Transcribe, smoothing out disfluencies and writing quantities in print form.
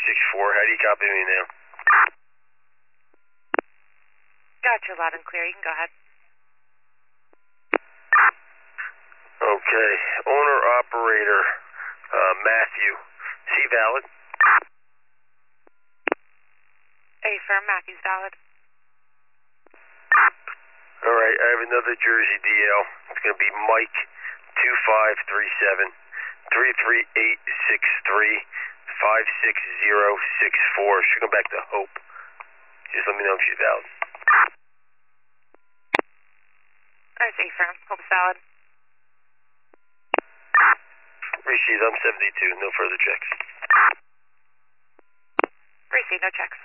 6364. How do you copy me now? Gotcha, loud and clear. You can go ahead. Okay. Owner operator Matthew. Is he valid? Affirm, Matthew's valid. All right. I have another Jersey DL. It's going to be Mike 2537 33863 56064. Should come back to Hope. Just let me know if she's valid. That's affirm. Hope's valid. Received. I'm 72. No further checks. Received. No checks.